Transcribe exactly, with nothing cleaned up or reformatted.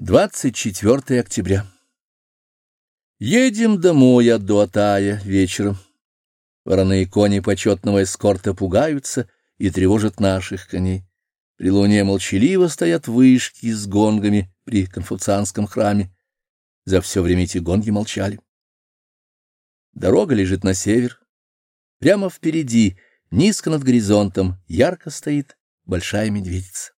двадцать четвёртое октября. Едем домой от Дуатая вечером. Вороные кони почетного эскорта пугаются и тревожат наших коней. При луне молчаливо стоят вышки с гонгами при конфуцианском храме. За все время эти гонги молчали. Дорога лежит на север. Прямо впереди, низко над горизонтом, ярко стоит большая медведица.